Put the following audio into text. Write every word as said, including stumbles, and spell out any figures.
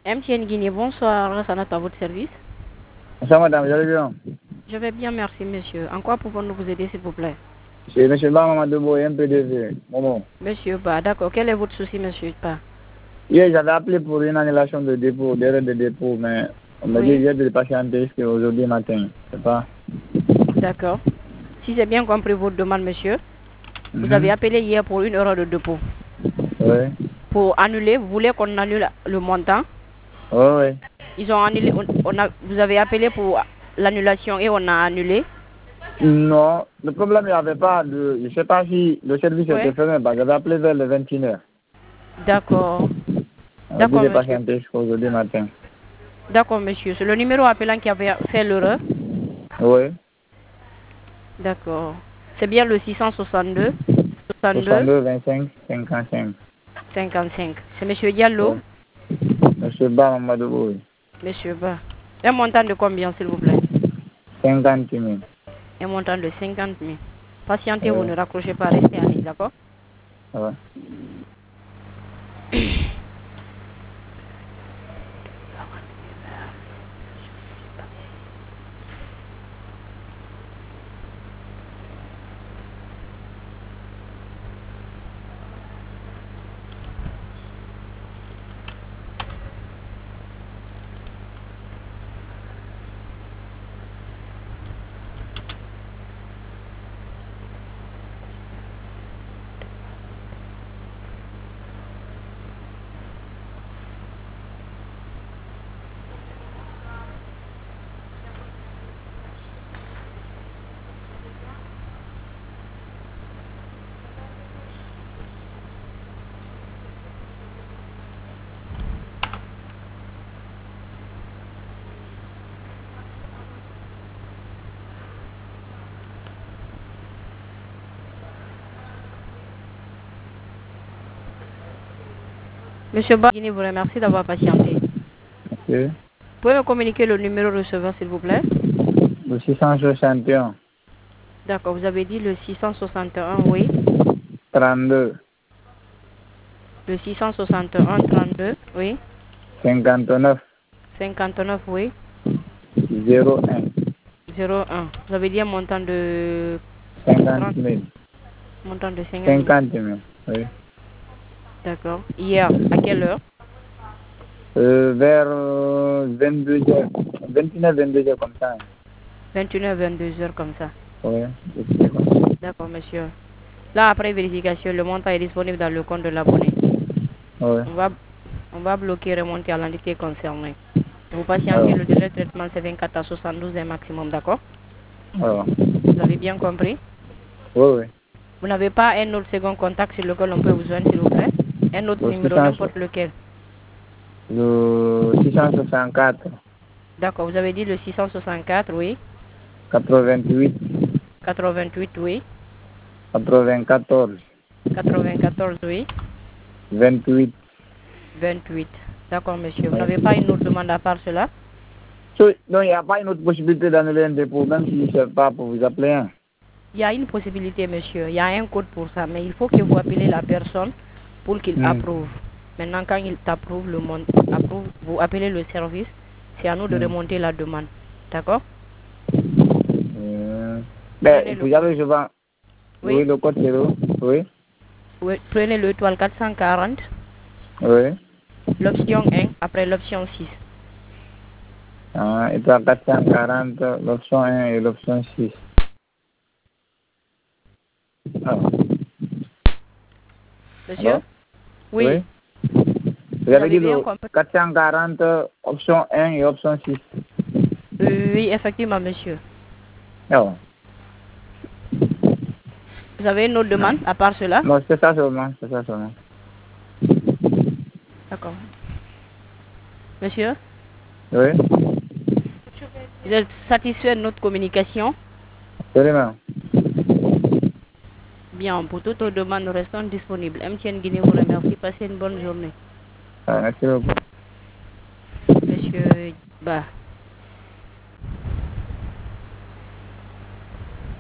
M T N Guinée, bonsoir, Sanat à votre service. Bonsoir madame, vous allez bien? Je vais bien, merci monsieur. En quoi pouvons-nous vous aider s'il vous plaît? C'est monsieur Ba Mamadou M P D V. Moment. Monsieur Ba, d'accord. Quel est votre souci monsieur Ba? Hier j'avais appelé pour une annulation de dépôt, d'erreur de dépôt, mais on m'a dit Oui. hier de patienter jusqu'à aujourd'hui matin. Je sais pas. D'accord. Si j'ai bien compris votre demande monsieur, vous Mhm. avez appelé hier pour une erreur de dépôt. Oui. Pour annuler, vous voulez qu'on annule le montant? Oui, oui. Ils ont annulé, on, on a, vous avez appelé pour l'annulation et on a annulé? Non, le problème, il n'y avait pas de... Je ne sais pas si le service Oui. était fermé, parce que j'avais appelé vers le vingt et une heures. D'accord. On m'a dit D'accord de monsieur. patienter jusqu'à aujourd'hui matin. D'accord monsieur. C'est le numéro appelant qui avait fait l'erreur? Oui. D'accord. C'est bien le six cent soixante-deux soixante-deux soixante-deux, vingt-cinq, cinquante-cinq. cinquante-cinq. C'est monsieur Diallo? Oui. Monsieur Ba Mamadou, oui. Monsieur Ba. Un montant de combien s'il vous plaît? cinquante mille. Un montant de cinquante mille. Patientez, vous Oui. ne raccrochez pas, restez en ligne, d'accord? Ouais. Monsieur Ba, je vous remercie d'avoir patienté. Monsieur. Pouvez me communiquer le numéro receveur, s'il vous plaît? Le six cent soixante et un. D'accord, vous avez dit le six cent soixante et un, oui. trente-deux. Le six cent soixante et un, trente-deux, oui. cinquante-neuf. cinquante-neuf, oui. zéro un. zéro un. Vous avez dit un montant de... cinquante mille. Montant de cinquante mille. cinquante mille. Oui. D'accord. Hier, à quelle heure? Euh, vers euh, vingt-deux heures. vingt et une heures, vingt-deux heures comme ça. vingt et une heures, vingt-deux heures comme ça. Oui. C'est comme ça. D'accord, monsieur. Là, après vérification, le montant est disponible dans le compte de l'abonné. Oui. On va, on va bloquer et remonter à l'entité concernée. Vous patientez, Alors. le délai de traitement c'est vingt-quatre à soixante-douze un maximum, d'accord? Alors. Vous avez bien compris? Oui, oui. Vous n'avez pas un autre second contact sur lequel on peut vous joindre, s'il vous plaît? Un autre Le numéro, six cent, n'importe lequel. le six cent soixante-quatre. D'accord, vous avez dit le six cent soixante-quatre, oui. quatre-vingt-huit. quatre-vingt-huit, oui. quatre-vingt-quatorze. quatre-vingt-quatorze, oui. vingt-huit. vingt-huit. D'accord, monsieur. Vous Oui. n'avez pas une autre demande à part cela? So, donc, il n'y a pas une autre possibilité d'annuler un dépôt, même si je ne sais pas pour vous appeler un. Il y a une possibilité, monsieur. Il y a un code pour ça, mais il faut que vous appelez la personne pour qu'il Hmm. approuve. Maintenant, quand il t'approuve, le monde approuve, vous appelez le service. C'est à nous de Hmm. remonter la demande. D'accord? Euh, ben, Prenez le vous code. avez souvent, oui, Oui. le code zéro, oui, Oui. Prenez le étoile quatre cent quarante, oui, l'option un, après l'option six. ah, et puis quatre cent quarante, l'option un et l'option six. Ah, Monsieur? alors, Oui. oui, vous avez avez dit bien le compris? quatre cent quarante, option un et option six. Euh, oui, effectivement, monsieur. Ah, Vous avez une autre non, demande à part cela? non, c'est ça seulement, c'est ça seulement. D'accord. Monsieur, Oui, vous êtes satisfait de notre communication? absolument. Bien, pour toute autre demande, nous restons disponibles. M T N Guinée vous remercie. Passez une bonne journée. Ah, merci beaucoup. Monsieur Ba.